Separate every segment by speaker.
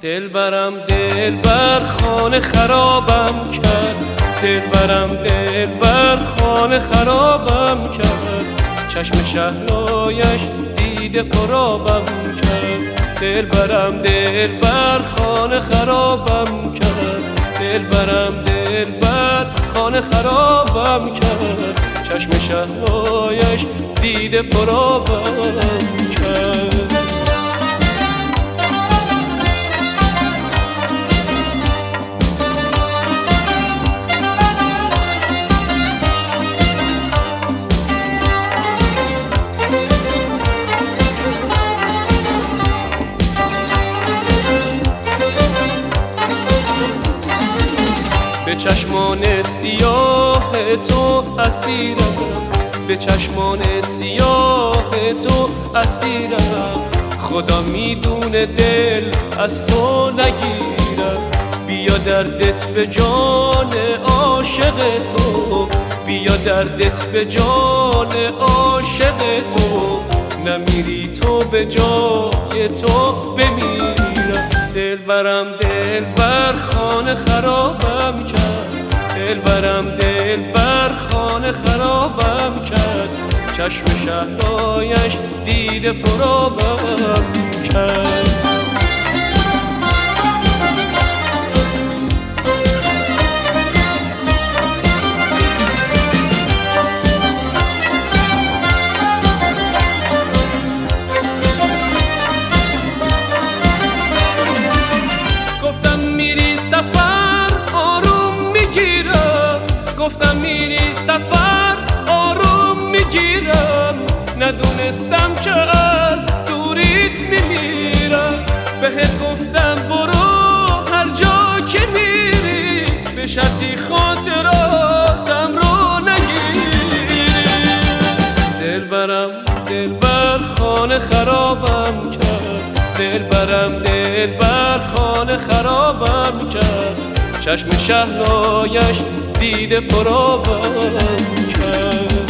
Speaker 1: دلبر خانه خرابم کرد، دلبر خانه خرابم کرد. چشم شهلایش دیده پرابم کرد. دلبر خانه خرابم کرد، دلبر خانه خرابم کرد. چشم شهلایش دیده پرابم کرد. به چشمان سیاه تو اسیرم، به چشمان سیاه تو اسیرم. خدا میدونه دل از تو نگیرم. بیا دردت به جان عاشق تو، بیا دردت به جان عاشق تو. نمیری تو به جای تو بمیرم. دلبر خانه خرابم کرد، دلبر خانه خرابم کرد. چشم شهلایش دیده پرابم کرد. گفتم میری سفر آروم میگیرم، ندونستم که از دوریت میمیرم. بهت گفتم برو هر جا که میری، به شرطی خاطراتم رو نگیری. دلبر خانه خرابم کرد، دلبر خانه خرابم کرد. چشم شهلایش دیده پرابم کرد.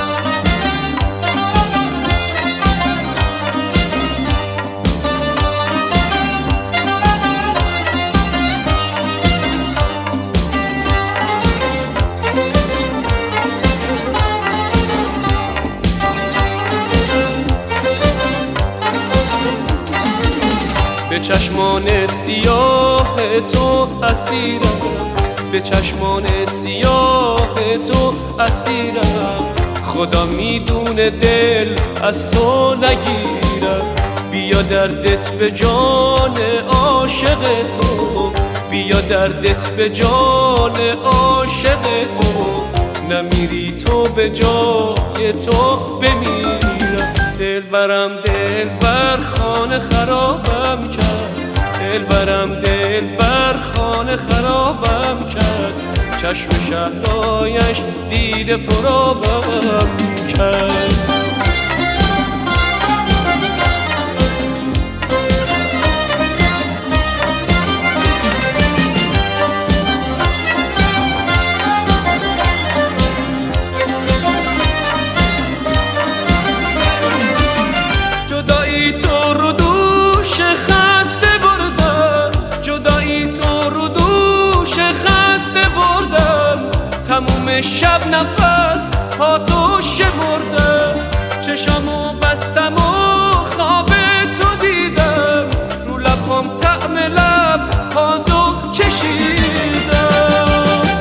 Speaker 1: به چشمان سیاه تو اسیرم، به چشمان سیاه تو اسیرم. خدا میدونه دل از تو نگیرم. بیا دردت به جان عاشق تو، بیا دردت به جان عاشق تو. نمیری تو به جای تو بمیرم. دلبر خانه خرابم کرد، دلبر خانه خرابم کرد. چشم شهلایش دیده پرابم کرد. جدایی تو رو دوش خسته بردم، جدایی تو رو دوش خسته بردم. تموم شب نفس ها تو شمردم، چشمو بستم و خواب تو دیدم. رو لبم طعم لب ها تو چشیدم.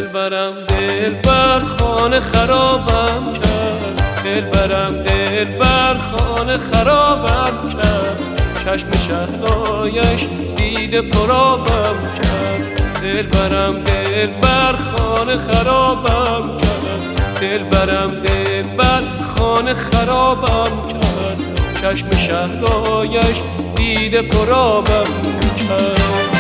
Speaker 1: دلبر خانه خرابم کرد، دلبر خانه خرابم کرد. چشم شهلایش دیده پرابم کرد. دلبر خانه خرابم کرد، دلبر خانه خرابم کرد. چشم شهلایش دیده پرابم کرد.